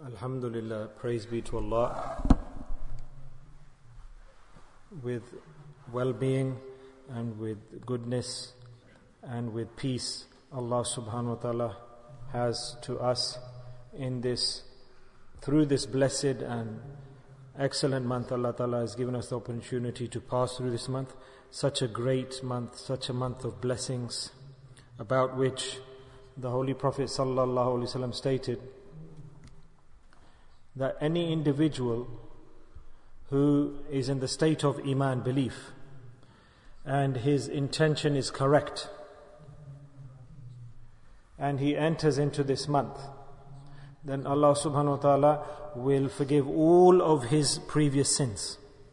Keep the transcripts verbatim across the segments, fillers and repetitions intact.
Alhamdulillah, praise be to Allah. With well-being and with goodness and with peace, Allah subhanahu wa ta'ala has to us in this, through this blessed and excellent month, Allah ta'ala has given us the opportunity to pass through this month, such a great month, such a month of blessings, about which the Holy Prophet sallallahu alaihi wasallam stated that any individual who is in the state of iman, belief, and his intention is correct, and he enters into this month, then Allah subhanahu wa ta'ala will forgive all of his previous sins.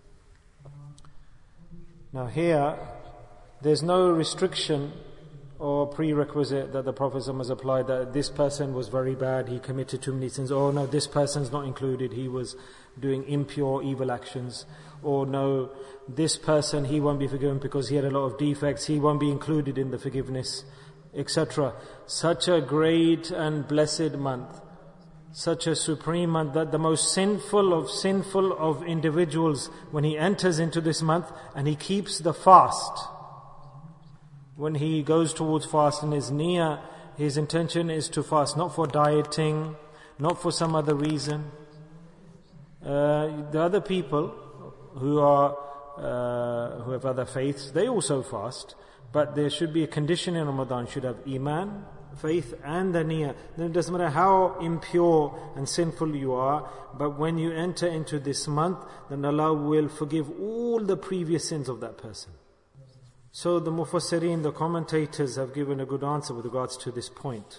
Now here, there's no restriction or prerequisite that the Prophet has applied that this person was very bad, he committed too many sins. Oh no, this person's not included, he was doing impure, evil actions. Or no, this person, he won't be forgiven because he had a lot of defects, he won't be included in the forgiveness, et cetera. Such a great and blessed month, such a supreme month, that the most sinful of sinful of individuals, when he enters into this month and he keeps the fast, when he goes towards fast and his niyyah, his intention is to fast, not for dieting, not for some other reason. Uh, the other people who are uh, who have other faiths, they also fast, but there should be a condition in Ramadan, should have iman, faith and the niyyah. Then it doesn't matter how impure and sinful you are, but when you enter into this month, then Allah will forgive all the previous sins of that person. So the Mufassirin, the commentators, have given a good answer with regards to this point.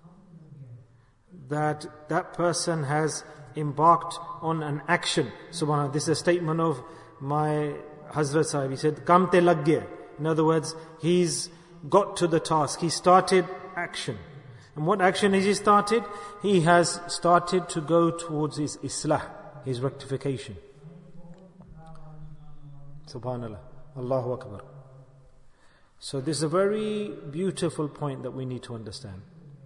That that person has embarked on an action. Subhanallah, this is a statement of my Hazrat Sahib. He said, Kam te lag gaya. In other words, he's got to the task. He started action. And what action has he started? He has started to go towards his islah, his rectification. Subhanallah. Allahu Akbar. So this is a very beautiful point that we need to understand.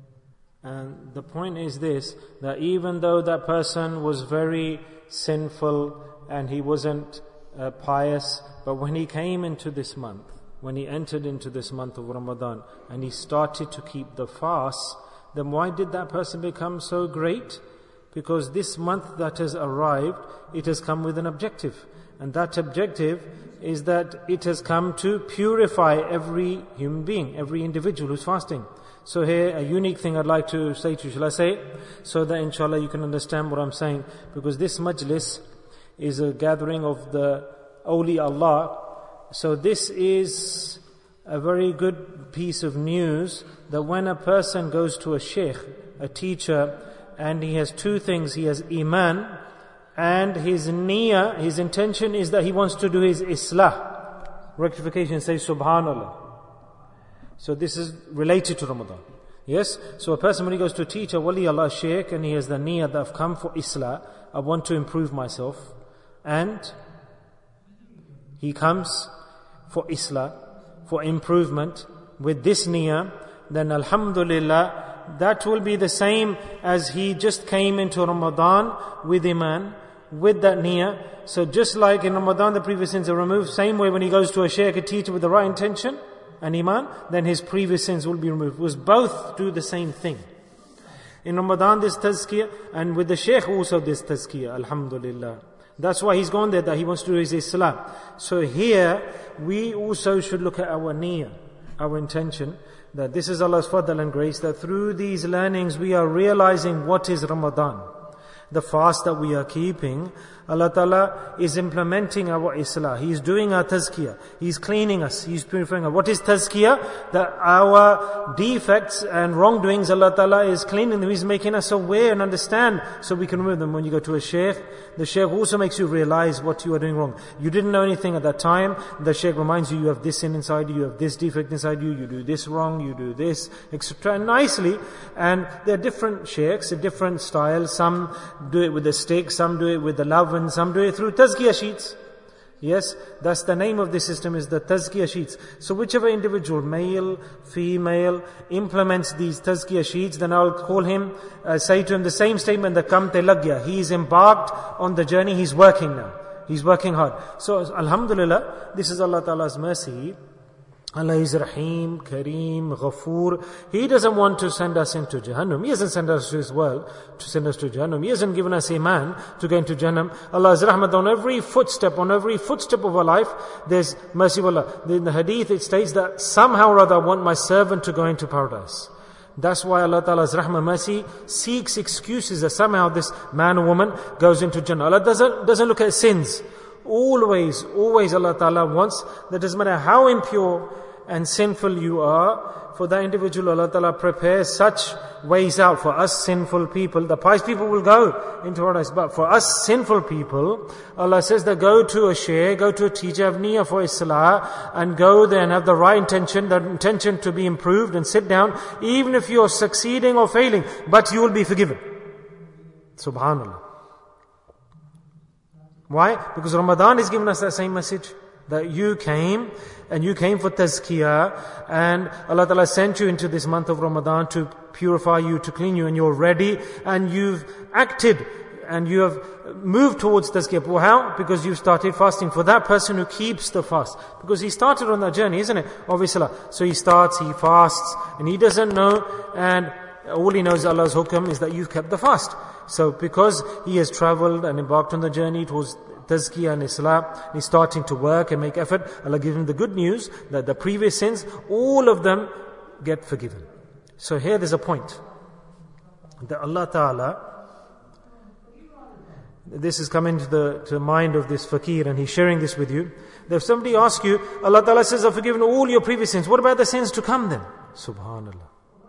And the point is this, that even though that person was very sinful and he wasn't uh, pious, but when he came into this month, when he entered into this month of Ramadan and he started to keep the fast, then why did that person become so great? Because this month that has arrived, it has come with an objective. And that objective is that it has come to purify every human being, every individual who's fasting. So here, a unique thing I'd like to say to you, shall I say it? So that inshallah you can understand what I'm saying. Because this majlis is a gathering of the awli Allah. So this is a very good piece of news, that when a person goes to a sheikh, a teacher, and he has two things, he has iman, and his niyyah, his intention is that he wants to do his islah, rectification, say subhanallah. So this is related to Ramadan. Yes? So a person when he goes to a teacher, wali Allah, shaykh, and he has the niyyah that I've come for islah, I want to improve myself, and he comes for islah, for improvement, with this niyyah, then alhamdulillah, that will be the same as he just came into Ramadan with iman, with that niyyah. So just like in Ramadan the previous sins are removed, same way when he goes to a shaykh, a teacher with the right intention and iman, then his previous sins will be removed. Because both do the same thing. In Ramadan this tazkiyah, and with the shaykh also this tazkiyah, alhamdulillah. That's why he's gone there, that he wants to do his islam. So here we also should look at our niyyah, our intention, that this is Allah's fadl and grace, that through these learnings we are realizing what is Ramadan. The fast that we are keeping, Allah Ta'ala is implementing our islah. He is doing our tazkiyah. He is cleaning us. He is purifying us. What is tazkiyah? That our defects and wrongdoings, Allah Ta'ala is cleaning them. He is making us aware and understand so we can remove them. When you go to a shaykh, the shaykh also makes you realize what you are doing wrong. You didn't know anything at that time. The shaykh reminds you, you have this sin inside you, you have this defect inside you, you do this wrong, you do this, et cetera. Nicely. And there are different shaykhs, different styles. Some do it with the stick, some do it with the love, and some do it through tazkiyah sheets. Yes, that's the name of the system, is the tazkiyah sheets. So whichever individual, male, female, implements these tazkiyah sheets, then I'll call him, uh, say to him the same statement that kam te lag gaya. He is embarked on the journey, he's working now. He's working hard. So alhamdulillah, this is Allah Ta'ala's mercy. Allah is Rahim, Kareem, Ghafoor. He doesn't want to send us into Jahannam. He hasn't sent us to His world to send us to Jahannam. He hasn't given us Iman to go into Jahannam. Allah's Rahmat on every footstep, on every footstep of our life, there's mercy of Allah. In the hadith it states that somehow or other I want my servant to go into paradise. That's why Allah Ta'ala's Rahmah, mercy, seeks excuses that somehow this man or woman goes into Jannah. Allah doesn't, doesn't look at sins. Always, always Allah Ta'ala wants, that doesn't matter how impure and sinful you are, for that individual Allah Ta'ala prepares such ways out for us sinful people. The pious people will go into paradise, but for us sinful people, Allah says that go to a shaykh, go to a teacher, have niyyah for Islah, and go there and have the right intention, the intention to be improved, and sit down, even if you are succeeding or failing, but you will be forgiven. Subhanallah. Why? Because Ramadan is giving us that same message. That you came, and you came for tazkiyah, and Allah Ta'ala sent you into this month of Ramadan to purify you, to clean you, and you're ready, and you've acted, and you have moved towards tazkiyah. Well, how? Because you started fasting. For that person who keeps the fast, because he started on that journey, isn't it? Obviously. So he starts, he fasts, and he doesn't know, and all he knows Allah's hukam is that you've kept the fast. So because he has traveled and embarked on the journey towards tazkiyah and Islah, he's starting to work and make effort, Allah gives him the good news that the previous sins, all of them get forgiven. So here there's a point that Allah Ta'ala, this is coming to the to the mind of this fakir, and he's sharing this with you, that if somebody asks you, Allah Ta'ala says, I've forgiven all your previous sins, what about the sins to come then? Subhanallah.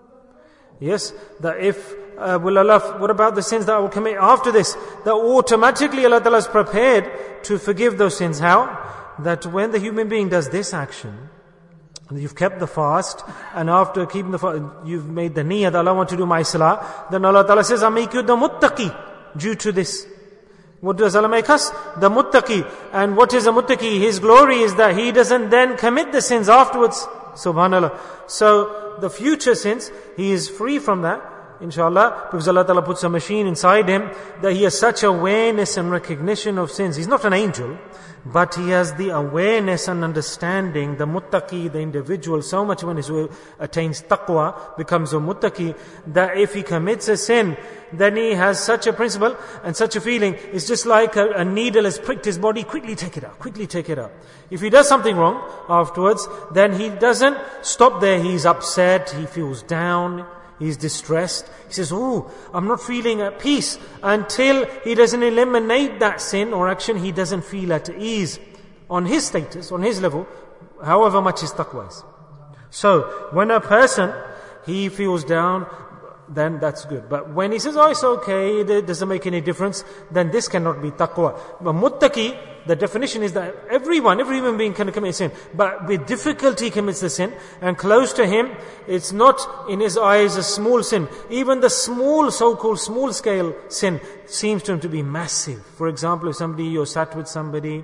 Yes, that if Uh, will Allah, what about the sins that I will commit after this? That automatically Allah Ta'ala is prepared to forgive those sins. How? That when the human being does this action, you've kept the fast, and after keeping the fast, you've made the niyyah that Allah want to do my salah, then Allah Ta'ala says, I make you the muttaqi due to this. What does Allah make us? The muttaqi. And what is a muttaqi? His glory is that he doesn't then commit the sins afterwards. Subhanallah. So the future sins, he is free from that, inshallah, because Allah Ta'ala puts a machine inside him that he has such awareness and recognition of sins. He's not an angel, but he has the awareness and understanding, the muttaqi, the individual, so much when he attains taqwa, becomes a muttaqi, that if he commits a sin, then he has such a principle and such a feeling. It's just like a, a needle has pricked his body, quickly take it out, quickly take it out. If he does something wrong afterwards, then he doesn't stop there, he's upset, he feels down, he's distressed. He says, oh, I'm not feeling at peace. Until he doesn't eliminate that sin or action, he doesn't feel at ease on his status, on his level, however much his taqwa is. So, when a person, he feels down, then that's good. But when he says, oh, it's okay, it doesn't make any difference, then this cannot be taqwa. But muttaqi, the definition is that everyone, every human being can commit sin, but with difficulty commits the sin, and close to him, it's not in his eyes a small sin. Even the small, so-called small-scale sin seems to him to be massive. For example, if somebody, you're sat with somebody,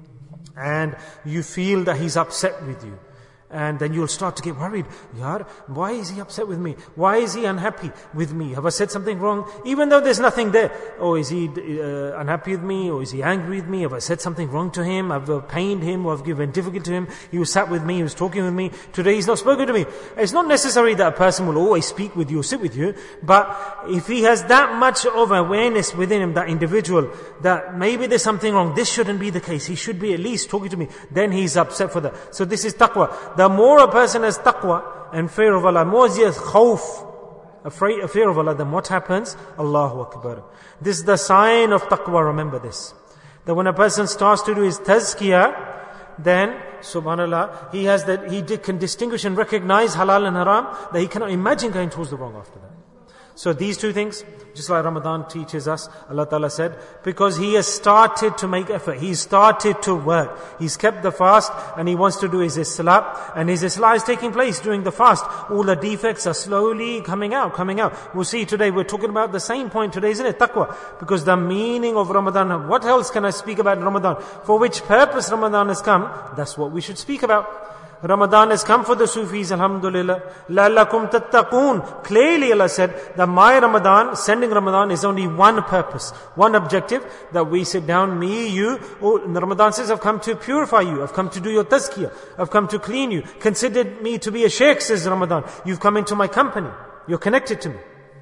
and you feel that he's upset with you, and then you'll start to get worried. Yaar, why is he upset with me? Why is he unhappy with me? Have I said something wrong? Even though there's nothing there. Oh, is he uh, unhappy with me? Or is he angry with me? Have I said something wrong to him? Have I pained him? Or have given difficult to him? He was sat with me, he was talking with me. Today he's not spoken to me. It's not necessary that a person will always speak with you or sit with you. But if he has that much of awareness within him, that individual, that maybe there's something wrong, this shouldn't be the case. He should be at least talking to me. Then he's upset for that. So this is taqwa. The more a person has taqwa and fear of Allah, more he has khawf, afraid of fear of Allah, then what happens? Allahu Akbar. This is the sign of taqwa, remember this. That when a person starts to do his tazkiyah, then, subhanallah, he has that, he can distinguish and recognize halal and haram, that he cannot imagine going towards the wrong after that. So these two things, just like Ramadan teaches us, Allah Ta'ala said, because He has started to make effort, He's started to work, He's kept the fast and He wants to do His Islah, and His Islah is taking place during the fast. All the defects are slowly coming out, coming out. We'll see today, we're talking about the same point today, isn't it? Taqwa. Because the meaning of Ramadan, what else can I speak about in Ramadan? For which purpose Ramadan has come, that's what we should speak about. Ramadan has come for the Sufis, alhamdulillah. لَعَلَّكُمْ تَتَّقُونَ. Clearly Allah said that my Ramadan, sending Ramadan is only one purpose, one objective, that we sit down, me, you. Oh, and Ramadan says, I've come to purify you, I've come to do your tazkiyah, I've come to clean you. Consider me to be a sheikh, says Ramadan. You've come into my company, you're connected to me.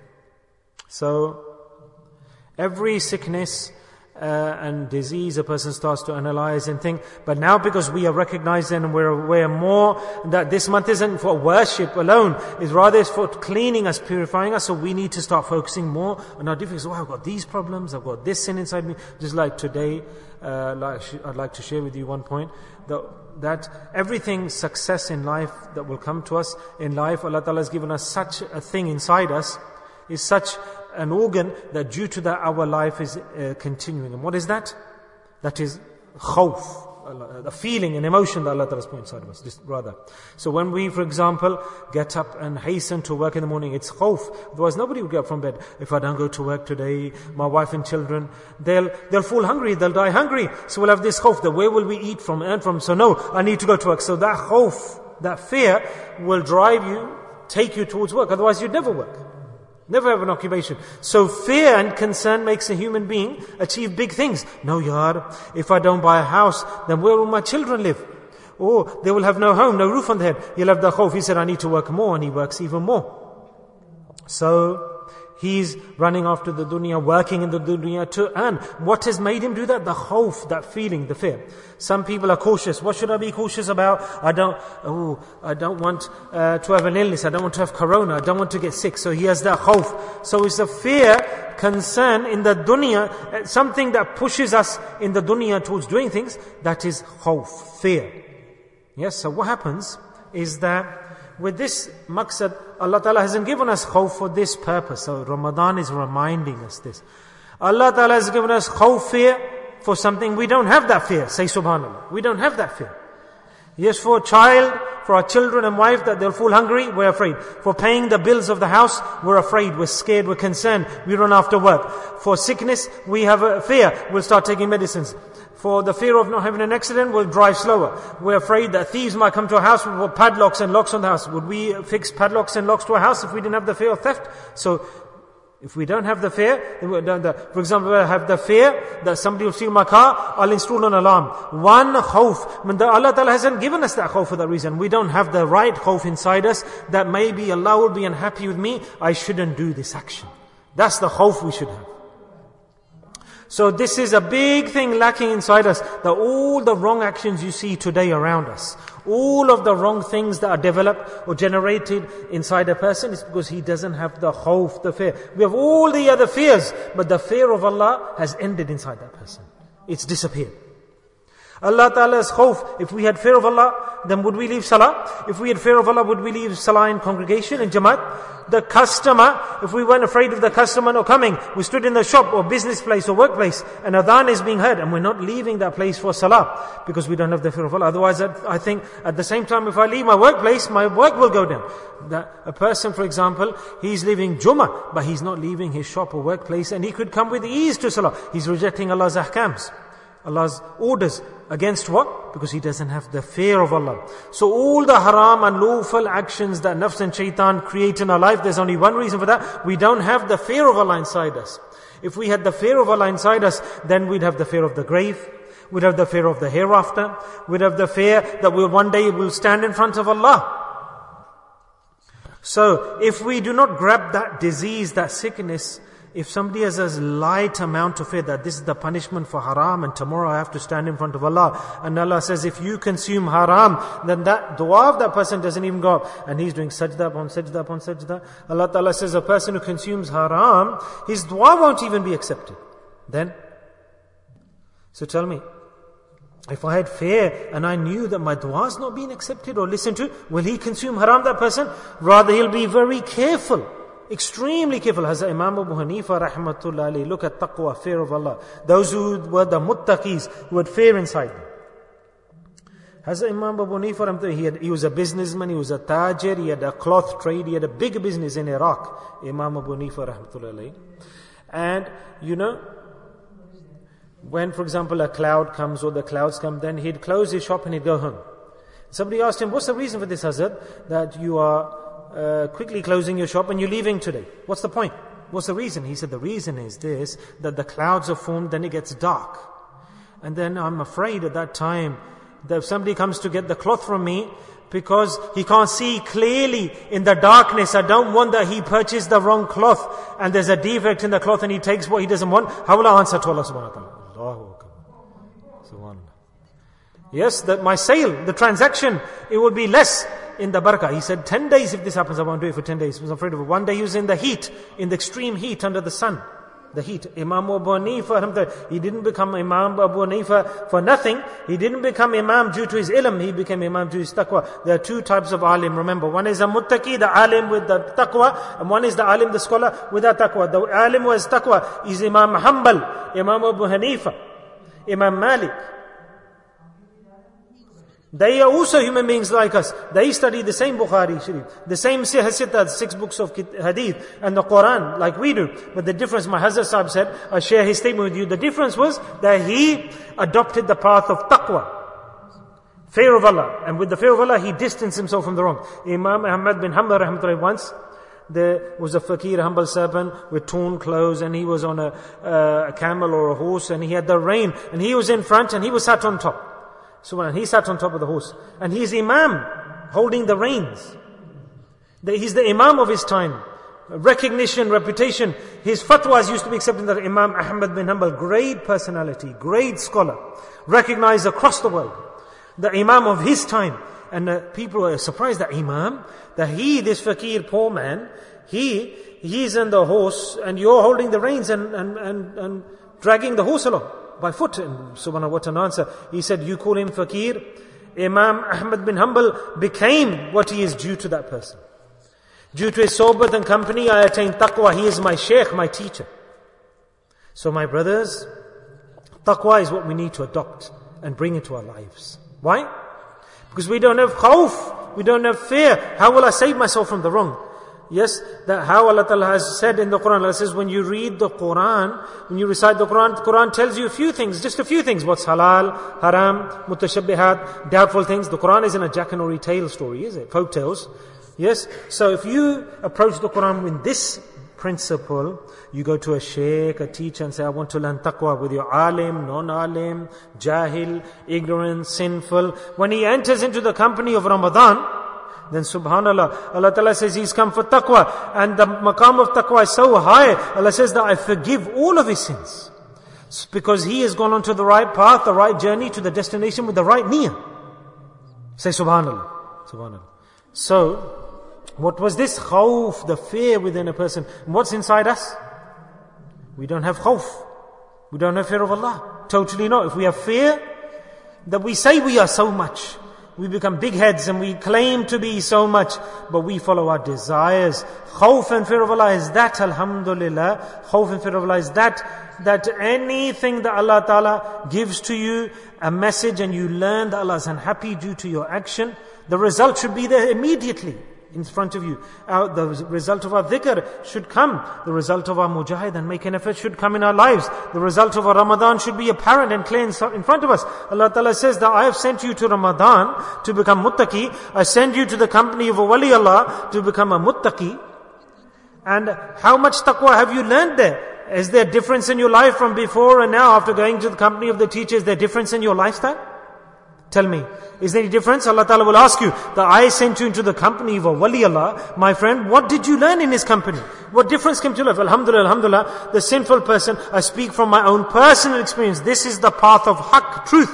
So, every sickness, Uh, and disease, a person starts to analyze and think. But now because we are recognizing and we're aware more that this month isn't for worship alone, it's rather it's for cleaning us, purifying us, so we need to start focusing more on our difficulties. Oh, I've got these problems, I've got this sin inside me. Just like today, uh, like I'd like to share with you one point, that, that everything, success in life that will come to us in life, Allah Ta'ala has given us such a thing inside us, is such an organ that due to that our life is uh, continuing. And what is that? That is khawf, a feeling, an emotion that Allah Ta'ala has put inside of us, just rather. So when we, for example, get up and hasten to work in the morning, it's khawf. Otherwise nobody would get up from bed. If I don't go to work today, my wife and children, they'll they'll fall hungry, they'll die hungry. So we'll have this khawf, that where will we eat from, earn from? So no, I need to go to work. So that khawf, that fear will drive you, take you towards work. Otherwise you'd never work. Never have an occupation. So fear and concern makes a human being achieve big things. No, yaar, if I don't buy a house, then where will my children live? Or they will have no home, no roof on their head. He'll have the khawf. He said, I need to work more, and he works even more. So he's running after the dunya, working in the dunya to earn. What has made him do that? The khawf, that feeling, the fear. Some people are cautious. What should I be cautious about? I don't, oh, I don't want uh, to have an illness. I don't want to have corona. I don't want to get sick. So he has that khawf. So it's a fear, concern in the dunya, something that pushes us in the dunya towards doing things. That is khawf, fear. Yes, so what happens is that with this maqsad, Allah Ta'ala hasn't given us khawf for this purpose. So Ramadan is reminding us this. Allah Ta'ala has given us khawf, fear, for something we don't have that fear. Say subhanallah. We don't have that fear. Yes, for a child, for our children and wife, that they'll fall hungry, we're afraid. For paying the bills of the house, we're afraid, we're scared, we're concerned. We run after work. For sickness, we have a fear. We'll start taking medicines. For the fear of not having an accident, we'll drive slower. We're afraid that thieves might come to our house with padlocks and locks on the house. Would we fix padlocks and locks to our house if we didn't have the fear of theft? So, if we don't have the fear, then we don't, for example, I have the fear that somebody will steal my car, I'll install an alarm. One khawf. Allah Ta'ala hasn't given us that khawf for that reason. We don't have the right khawf inside us that maybe Allah will be unhappy with me, I shouldn't do this action. That's the khawf we should have. So this is a big thing lacking inside us, that all the wrong actions you see today around us, all of the wrong things that are developed or generated inside a person is because he doesn't have the khawf, the fear. We have all the other fears, but the fear of Allah has ended inside that person. It's disappeared. Allah Ta'ala's khawf, if we had fear of Allah, then would we leave salah? If we had fear of Allah, would we leave salah in congregation, in jamaat? The customer, if we weren't afraid of the customer not coming, we stood in the shop or business place or workplace, and adhan is being heard, and we're not leaving that place for salah, because we don't have the fear of Allah. Otherwise, I think at the same time, if I leave my workplace, my work will go down. That a person, for example, he's leaving Jummah, but he's not leaving his shop or workplace, and he could come with ease to salah. He's rejecting Allah's ahkams, Allah's orders. Against what? Because he doesn't have the fear of Allah. So all the haram and lawful actions that nafs and shaitan create in our life, there's only one reason for that. We don't have the fear of Allah inside us. If we had the fear of Allah inside us, then we'd have the fear of the grave. We'd have the fear of the hereafter. We'd have the fear that we'll one day we'll stand in front of Allah. So if we do not grab that disease, that sickness, if somebody has a light amount of fear that this is the punishment for haram and tomorrow I have to stand in front of Allah, and Allah says if you consume haram, then that dua of that person doesn't even go up, and he's doing sajda upon sajda upon sajda. Allah Ta'ala says a person who consumes haram, his dua won't even be accepted. Then, so tell me, if I had fear and I knew that my dua is not being accepted or listened to, will he consume haram, that person? Rather he'll be very careful. Extremely careful. Hazrat Imam Abu Hanifa rahmatullah alayhi, look at taqwa, fear of Allah. Those who were the muttaqis, who had fear inside them. Hazrat Imam Abu Hanifa, he, had, he was a businessman, he was a tajir, he had a cloth trade, he had a big business in Iraq. Imam Abu Hanifa rahmatullah alayhi. And, you know, when, for example, a cloud comes or the clouds come, then he'd close his shop and he'd go home. Somebody asked him, what's the reason for this, Hazrat? That you are uh, quickly closing your shop and you're leaving today. What's the point? What's the reason? He said, the reason is this, that the clouds are formed, then it gets dark. And then I'm afraid at that time that if somebody comes to get the cloth from me, because he can't see clearly in the darkness, I don't want that he purchased the wrong cloth and there's a defect in the cloth and he takes what he doesn't want. How will I answer to Allah subhanahu wa ta'ala? Allahu Akbar. Subhanallah. Yes, that my sale, the transaction, it will be less in the barakah. He said, ten days if this happens, I won't do it for ten days. He was afraid of it. One day he was in the heat, in the extreme heat under the sun. The heat. Imam Abu Hanifa, he didn't become Imam Abu Hanifa for nothing. He didn't become Imam due to his ilm. He became Imam due to his taqwa. There are two types of alim, remember. One is a muttaqi, the alim with the taqwa. And one is the alim, the scholar, with the taqwa. The alim with taqwa is Imam Hanbal, Imam Abu Hanifa, Imam Malik. They are also human beings like us. They study the same Bukhari Sharif, the same Sihah, six books of Hadith and the Quran like we do. But the difference, my Hazrat Sahib said, I share his statement with you. The difference was that he adopted the path of taqwa, fear of Allah. And with the fear of Allah, he distanced himself from the wrong. Imam Ahmad bin Hanbal rahmatullah, once there was a fakir, humble servant with torn clothes, and he was on a, uh, a camel or a horse, and he had the rein, and he was in front and he was sat on top. So when he sat on top of the horse, and he's Imam holding the reins. He's the Imam of his time. Recognition, reputation. His fatwas used to be accepted. That Imam Ahmad bin Hanbal, great personality, great scholar, recognized across the world. The Imam of his time. And uh, people are surprised that Imam, that he, this fakir, poor man, he, he's on the horse and you're holding the reins and, and, and, and dragging the horse along by foot. And subhanAllah, what an answer. He said, you call him fakir. Imam Ahmad bin Hanbal became what he is due to that person. Due to his sohbat and company, I attained taqwa. He is my shaykh, my teacher. So my brothers, taqwa is what we need to adopt and bring into our lives. Why? Because we don't have khawf, we don't have fear. How will I save myself from the wrong? Yes, that how Allah Ta'ala has said in the Quran. Allah says, when you read the Quran, when you recite the Quran, the Quran tells you a few things, just a few things. What's halal, haram, mutashabbihat, doubtful things. The Quran isn't a Jackanory tale story, is it? Folk tales. Yes, so if you approach the Quran with this principle, you go to a shaykh, a teacher, and say, I want to learn taqwa with your alim, non-alim, jahil, ignorant, sinful. When he enters into the company of Ramadan, then subhanAllah, Allah Ta'ala says he's come for taqwa. And the maqam of taqwa is so high, Allah says that I forgive all of his sins. It's because he has gone onto the right path, the right journey to the destination with the right niyyah. Say subhanAllah. Subhanallah. So, what was this khawf, the fear within a person? And what's inside us? We don't have khawf. We don't have fear of Allah. Totally not. If we have fear, that we say we are so much. We become big heads and we claim to be so much, but we follow our desires. Khawf and fear of Allah is that, alhamdulillah. Khawf and fear of Allah is that, that anything that Allah Ta'ala gives to you, a message, and you learn that Allah is unhappy due to your action, the result should be there immediately in front of you. Our, the result of our dhikr should come. The result of our mujahid and make an effort should come in our lives. The result of our Ramadan should be apparent and clear in front of us. Allah Ta'ala says that I have sent you to Ramadan to become muttaqi. I send you to the company of a wali Allah to become a muttaqi. And how much taqwa have you learned there? Is there a difference in your life from before and now after going to the company of the teacher? Is there a difference in your lifestyle? Tell me, is there any difference? Allah Ta'ala will ask you that I sent you into the company of a wali Allah. My friend, what did you learn in his company? What difference came to life? Alhamdulillah, alhamdulillah, the sinful person, I speak from my own personal experience. This is the path of haqq, truth.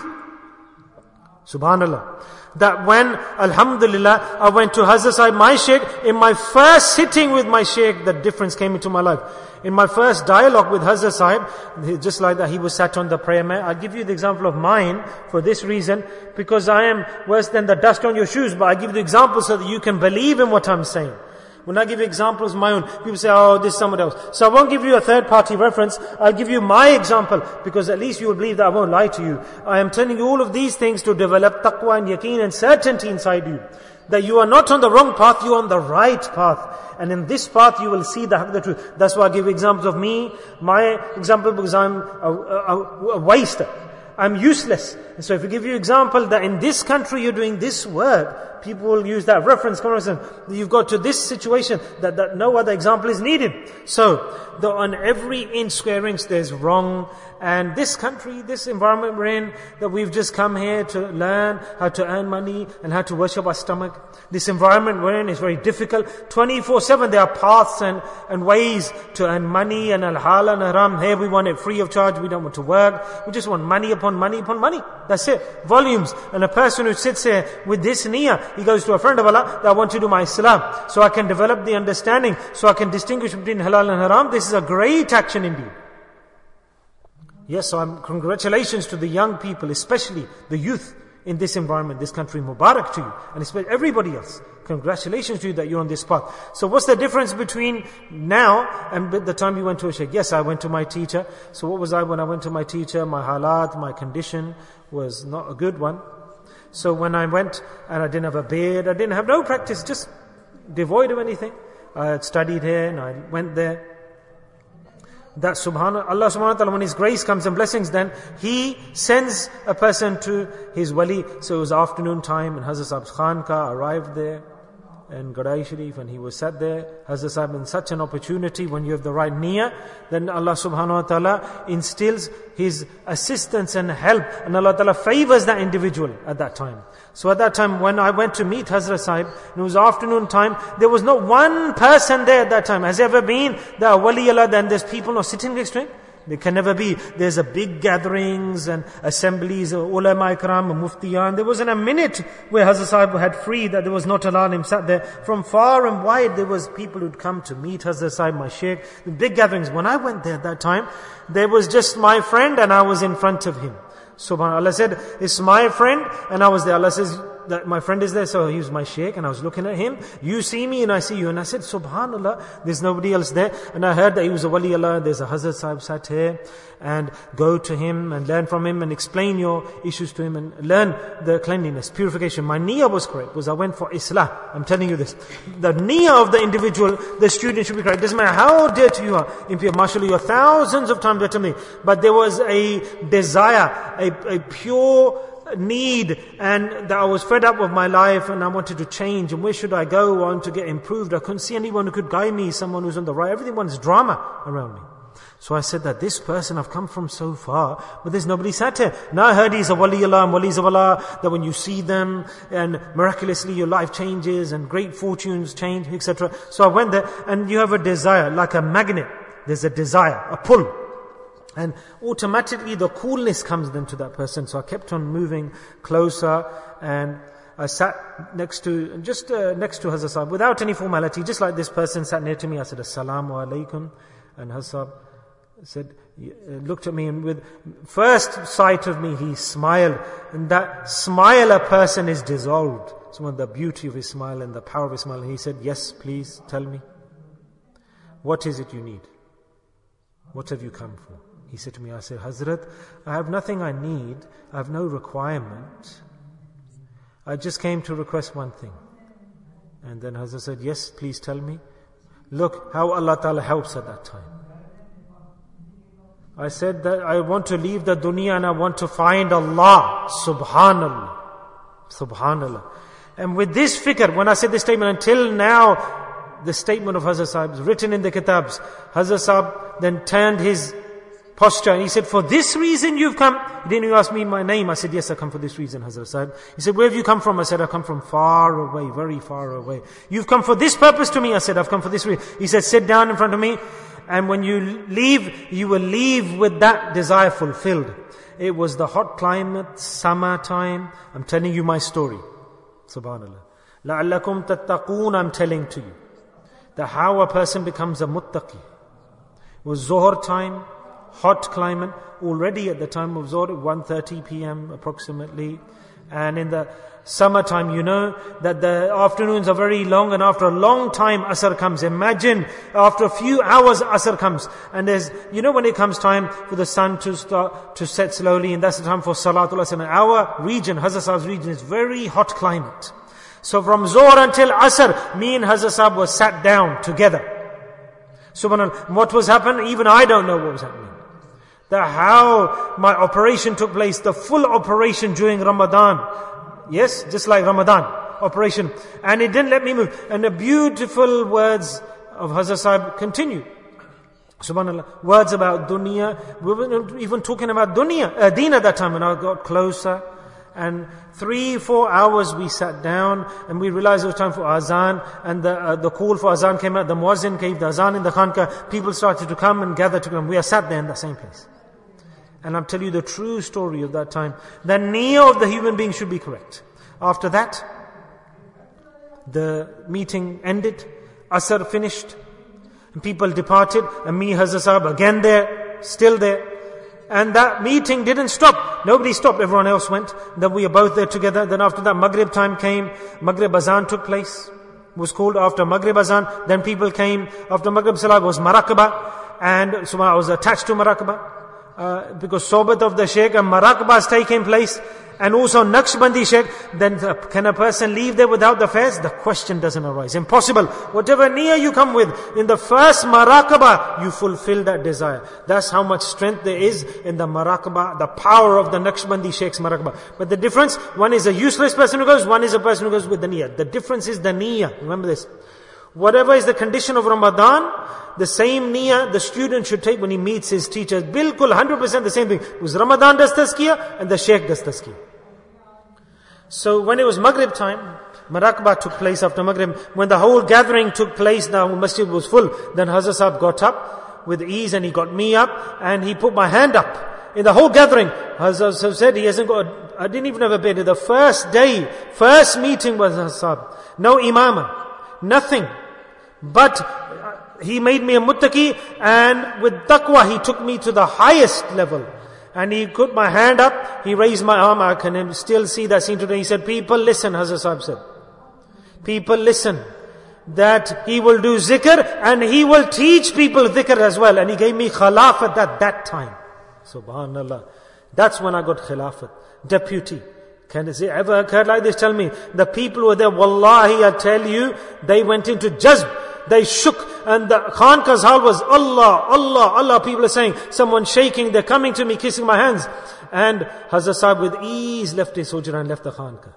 Subhanallah. That when, alhamdulillah, I went to Hazrat Sahib, my shaykh, in my first sitting with my shaykh, the difference came into my life. In my first dialogue with Hazrat Sahib, just like that, he was sat on the prayer mat. I'll give you the example of mine for this reason, because I am worse than the dust on your shoes, but I give you the example so that you can believe in what I'm saying. When I give examples of my own, people say, oh, this is someone else. So I won't give you a third party reference. I'll give you my example, because at least you will believe that I won't lie to you. I am telling you all of these things to develop taqwa and yaqeen and certainty inside you. That you are not on the wrong path, you are on the right path. And in this path you will see the haqq, the truth. That's why I give examples of me, my example, because I'm a, a, a waster. I'm useless. And so if I give you example that in this country you're doing this work, people will use that reference. Come on, you've got to this situation that, that no other example is needed. So, the, on every inch, square inch, there's wrong. And this country, this environment we're in, that we've just come here to learn how to earn money and how to worship our stomach. This environment we're in is very difficult. twenty-four seven there are paths and, and ways to earn money and al-halal and haram. Here we want it free of charge, we don't want to work. We just want money upon money upon money. That's it. Volumes. And a person who sits here with this niyyah, he goes to a friend of Allah, that I want to do my Islam, so I can develop the understanding, so I can distinguish between halal and haram. This is a great action indeed. Yes, so I'm, congratulations to the young people, especially the youth in this environment, this country. Mubarak to you, and especially everybody else. Congratulations to you that you're on this path. So what's the difference between now and the time you went to a shaykh? Yes, I went to my teacher. So what was I when I went to my teacher? My halat, my condition was not a good one. So when I went and I didn't have a beard, I didn't have no practice, just devoid of anything. I had studied here and I went there. That subhanallah, Allah subhanahu wa ta'ala, when His grace comes and blessings, then He sends a person to his wali. So it was afternoon time and Hazrat Sahib's Khanka arrived there in Gadai Sharif, and he was sat there. Hazrat Sahib, in such an opportunity, when you have the right niyyah, then Allah subhanahu wa ta'ala instills His assistance and help, and Allah ta'ala favors that individual at that time. So at that time, when I went to meet Hazrat Sahib, and it was afternoon time, there was not one person there at that time. Has there ever been that wali Allah, then there's people not sitting next to him? There can never be. There's a big gatherings and assemblies of ulama ikram and muftiyan. There wasn't a minute where Hazrat Sahib had free that there was not allowed him sat there. From far and wide there was people who'd come to meet Hazrat Sahib, my sheikh. The big gatherings. When I went there at that time, there was just my friend and I was in front of him. SubhanAllah. Allah said, it's my friend and I was there. Allah says that my friend is there, so he was my sheikh and I was looking at him. You see me and I see you. And I said, SubhanAllah, there's nobody else there. And I heard that he was a wali Allah. There's a Hazrat Sahib sat here, and go to him and learn from him and explain your issues to him and learn the cleanliness, purification. My niyyah was correct, because I went for Islah. I'm telling you this. The niyyah of the individual, the student should be correct. It doesn't matter how dirty you are, impure. Mashallah, you are thousands of times better than me. But there was a desire, a, a pure need, and that I was fed up with my life and I wanted to change, and where should I go on to get improved? I couldn't see anyone who could guide me, someone who's on the right. Everything was drama around me. So I said that this person, I've come from so far, but there's nobody sat here. Now I heard he's a wali Allah and walis of Allah, that when you see them and miraculously your life changes and great fortunes change, et cetera. So I went there, and you have a desire, like a magnet. There's a desire, a pull. And automatically the coolness comes then to that person. So I kept on moving closer, and I sat next to, just uh, next to Hazrat Sahib, without any formality, just like this person sat near to me. I said, Assalamu alaikum. And Hazrat Sahib said, looked at me, and with first sight of me, he smiled. And that smile, a person is dissolved. So the beauty of his smile and the power of his smile. And he said, yes, please tell me. What is it you need? What have you come for? He said to me, I said, Hazrat, I have nothing I need. I have no requirement. I just came to request one thing. And then Hazrat said, yes, please tell me. Look how Allah Ta'ala helps at that time. I said that I want to leave the dunya and I want to find Allah. Subhanallah. Subhanallah. And with this fikr, when I said this statement, until now, the statement of Hazrat Sahib is written in the kitabs. Hazrat Sahib then turned his posture, and he said, for this reason you've come? He didn't even ask me my name. I said, yes, I come for this reason, Hazrat Sahib. He said, where have you come from? I said, I come from far away, very far away. You've come for this purpose to me? I said, I've come for this reason. He said, sit down in front of me, and when you leave, you will leave with that desire fulfilled. It was the hot climate, summer time. I'm telling you my story. Subhanallah. لَعَلَّكُمْ تَتَّقُونَ, I'm telling to you that how a person becomes a muttaqi. It was Zuhr time, hot climate, already at the time of Zuhr, one thirty p.m. approximately, And in the summertime, you know that the afternoons are very long, and after a long time Asr comes. Imagine after a few hours Asr comes, and there's, you know when it comes time for the sun to start to set slowly, and that's the time for Salatul Asr. Our region, Hazrat Sahib's region, is very hot climate. So from Zohr until Asr, me and Hazrat Sahib was sat down together. Subhanallah, what was happening? Even I don't know what was happening. The how my operation took place, the full operation during Ramadan. Yes, just like Ramadan operation. And it didn't let me move. And the beautiful words of Hazrat Sahib continue. Subhanallah. Words about dunya. We were even talking about dunya, uh, deen at that time, when I got closer. And three, four hours we sat down, and we realized it was time for azan, and the uh, the call for azan came out, the muazzin gave the azan in the khanka, people started to come and gather to come. We are sat there in the same place. And I'll tell you the true story of that time. The niyyah of the human being should be correct. After that, the meeting ended, Asr finished, and people departed, and me, Hazrat Sahib, again there, still there. And that meeting didn't stop. Nobody stopped, everyone else went. Then we were both there together. Then after that, Maghrib time came. Maghrib Azan took place. It was called after Maghrib Azan. Then people came. After Maghrib Salah was Marakaba. And so I was attached to Marakaba. Uh, because Sohbat of the Sheikh and Marakaba is taking place. And also Naqshbandi Sheikh. Then uh, can a person leave there without the fairs? The question doesn't arise. Impossible. Whatever niyyah you come with, in the first Marakaba, you fulfill that desire. That's how much strength there is in the Marakaba, the power of the Naqshbandi Sheikh's Marakaba. But the difference, one is a useless person who goes, one is a person who goes with the niyyah. The difference is the niyyah. Remember this. Whatever is the condition of Ramadan, the same niyyah the student should take when he meets his teacher. Bilkul, one hundred percent the same thing. Because Ramadan does tazkiyah and the Sheikh does tazkiyah. So when it was Maghrib time, Marakaba took place after Maghrib. When the whole gathering took place, the masjid was full. Then Hazrat Sahib got up with ease, and he got me up, and he put my hand up. In the whole gathering, Hazrat Sahib said he hasn't got, I didn't even have a bed. The first day, first meeting was Hazrat Sahib. No imama, nothing. But he made me a muttaqi, and with taqwa he took me to the highest level. And he put my hand up, he raised my arm, I can still see that scene today. He said, people listen, Hazrat Sahib said. People listen. That he will do zikr, and he will teach people zikr as well. And he gave me khilafat at that time. Subhanallah. That's when I got khilafat. Deputy. Can it ever occur like this? Tell me. The people were there, wallahi, I tell you, they went into jazb. They shook, and the Khanka's hall was Allah, Allah, Allah. People are saying, someone shaking, they're coming to me, kissing my hands. And Hazrat Sahib with ease left his hujra and left the Khanka.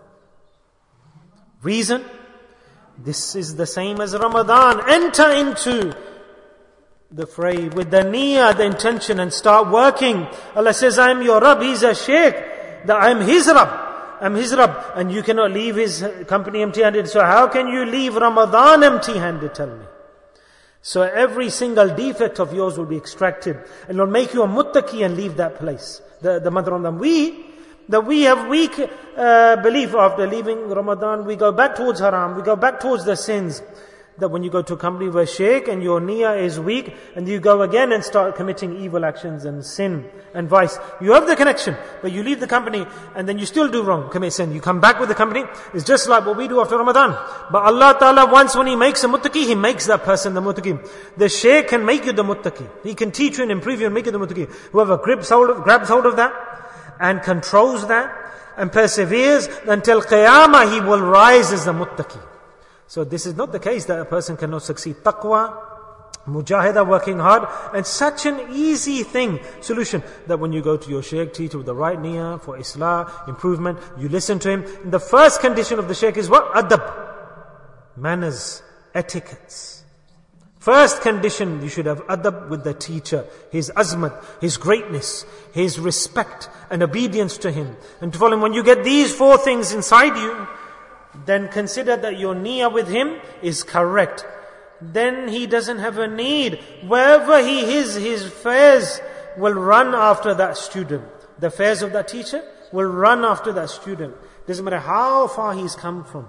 Reason? This is the same as Ramadan. Enter into the fray with the niyyah, the intention, and start working. Allah says, I am your Rabb, He's a Shaykh. That I am His Rabb. I'm His Rabb, and you cannot leave His company empty-handed. So how can you leave Ramadan empty-handed? Tell me. So every single defect of yours will be extracted, and it'll make you a muttaqi and leave that place. The, the month of Ramadan. We, that we have weak uh, belief after leaving Ramadan, we go back towards haram, we go back towards the sins. That when you go to a company with a sheikh and your niyyah is weak, and you go again and start committing evil actions and sin and vice. You have the connection, but you leave the company and then you still do wrong, commit sin. You come back with the company. It's just like what we do after Ramadan. But Allah Ta'ala, once when He makes a muttaqi, He makes that person the muttaqi. The sheikh can make you the muttaqi. He can teach you and improve you and make you the muttaqi. Whoever grabs hold of, grabs hold of that and controls that and perseveres until Qiyamah, he will rise as the muttaqi. So this is not the case that a person cannot succeed. Taqwa, mujahida, working hard, and such an easy thing, solution, that when you go to your shaykh, teacher with the right niyyah for islah, improvement, you listen to him. And the first condition of the shaykh is what? Adab. Manners, etiquettes. First condition, you should have adab with the teacher, his azmat, his greatness, his respect and obedience to him. And to follow him. When you get these four things inside you, then consider that your niyyah with him is correct. Then he doesn't have a need. Wherever he is, his affairs will run after that student. The affairs of that teacher will run after that student. Doesn't matter how far he's come from.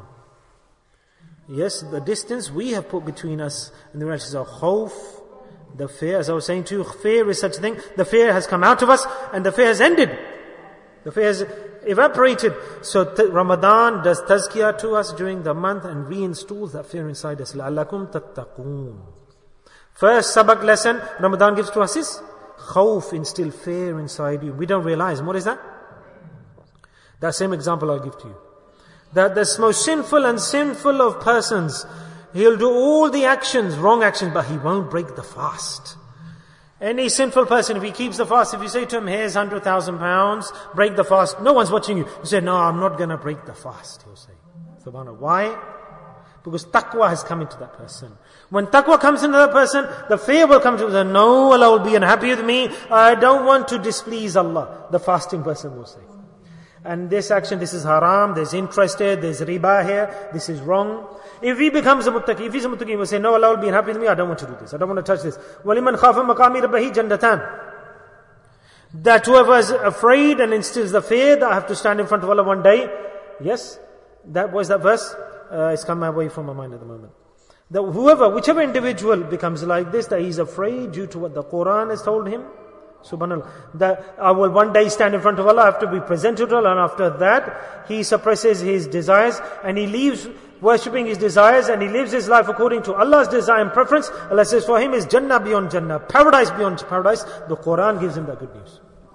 Yes, the distance we have put between us and the rest is a khawf. The fear, as I was saying to you, fear is such a thing. The fear has come out of us and the fear has ended. The fear has evaporated. So t- Ramadan does tazkiyah to us during the month and reinstalls that fear inside us. لَعَلَّكُمْ تَتَّقُونَ. First sabak lesson Ramadan gives to us is khawf, instill fear inside you. We don't realize. And what is that? That same example I'll give to you. That the most sinful and sinful of persons, he'll do all the actions, wrong actions, but he won't break the fast. Any sinful person, if he keeps the fast, if you say to him, here's one hundred thousand pounds, break the fast, no one's watching you. You say, no, I'm not going to break the fast, he'll say. Subhanallah. Why? Because taqwa has come into that person. When taqwa comes into that person, the fear will come to him. No, Allah will be unhappy with me. I don't want to displease Allah. The fasting person will say. And this action, this is haram, there's interest here, there's riba here, this is wrong. If he becomes a muttaqi, if he's a muttaqi, he will say, no, Allah will be happy with me, I don't want to do this, I don't want to touch this. وَلِمَنْ خَافَ مَقَامِ رَبَّهِ جَنَّتَانِ. That whoever is afraid and instills the fear that I have to stand in front of Allah one day, yes, that was that verse, uh, it's come away from my mind at the moment. That whoever, whichever individual becomes like this, that he's afraid due to what the Quran has told him, Subhanallah, that I will one day stand in front of Allah, I have to be presented to Allah, and after that, he suppresses his desires, and he leaves worshipping his desires, and he lives his life according to Allah's desire and preference. Allah says for him is Jannah beyond Jannah, paradise beyond paradise. The Quran gives him that good news.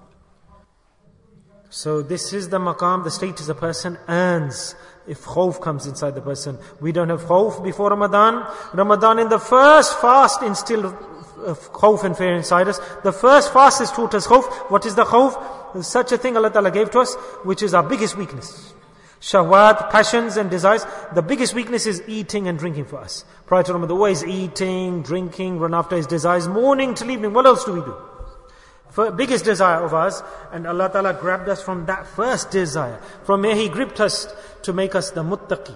So this is the maqam, the status a person earns if khawf comes inside the person. We don't have khawf before Ramadan. Ramadan in the first fast instilled khawf and fear inside us. The first fast is taught us khawf. What is the khawf? Such a thing Allah Ta'ala gave to us, which is our biggest weakness. Shahwat, passions and desires. The biggest weakness is eating and drinking for us. Prior to Ramadan, always eating, drinking, run after his desires, morning till evening. What else do we do? For biggest desire of us, and Allah Ta'ala grabbed us from that first desire. From here He gripped us to make us the muttaqi.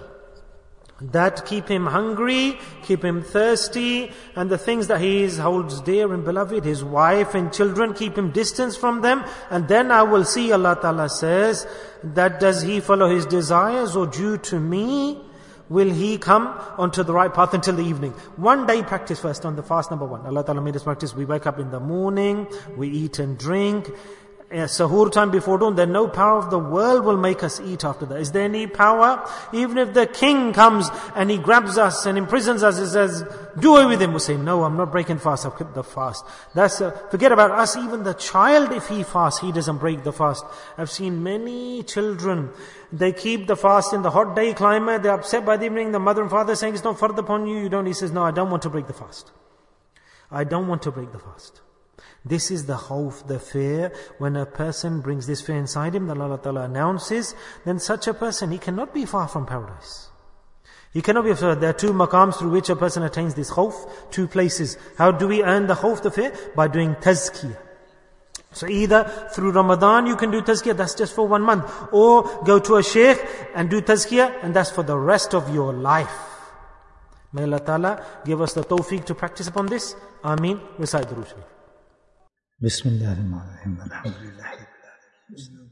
That keep him hungry, keep him thirsty, and the things that he is, holds dear and beloved, his wife and children, keep him distance from them. And then I will see, Allah Ta'ala says, that does he follow his desires or due to me, will he come onto the right path until the evening. One day practice first on the fast number one. Allah Ta'ala made us practice. We wake up in the morning, we eat and drink. Uh, sahur time before dawn, then no power of the world will make us eat after that. Is there any power? Even if the king comes and he grabs us and imprisons us and says, do away with him, we'll say, no, I'm not breaking fast, I've kept the fast. That's, uh, forget about us, even the child, if he fasts, he doesn't break the fast. I've seen many children, they keep the fast in the hot day climate, they're upset by the evening, the mother and father saying, it's not fard upon you, you don't. He says, no, I don't want to break the fast. I don't want to break the fast. This is the khawf, the fear. When a person brings this fear inside him, that Allah Ta'ala announces, then such a person, he cannot be far from paradise. He cannot be far. There are two maqams through which a person attains this khawf, two places. How do we earn the khawf, the fear? By doing tazkiyah. So either through Ramadan you can do tazkiyah, that's just for one month. Or go to a shaykh and do tazkiyah, and that's for the rest of your life. May Allah Ta'ala give us the tawfiq to practice upon this. Ameen. Recite the Durood. بسم الله الرحمن الرحيم الحمد لله رب العالمين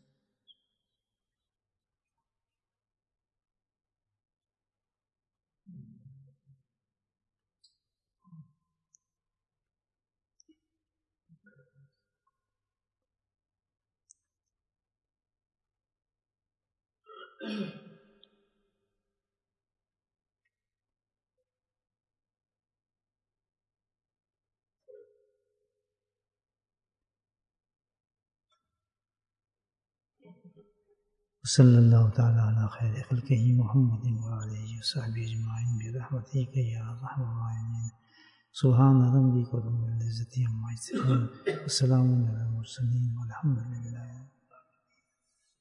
وصلى الله تعالى على خير خلقه محمد وآله وصحبه أجمعين برحمتك يا أرحم الراحمين سبحان ربك رب العزة عما يصفون وسلام على المرسلين والحمد لله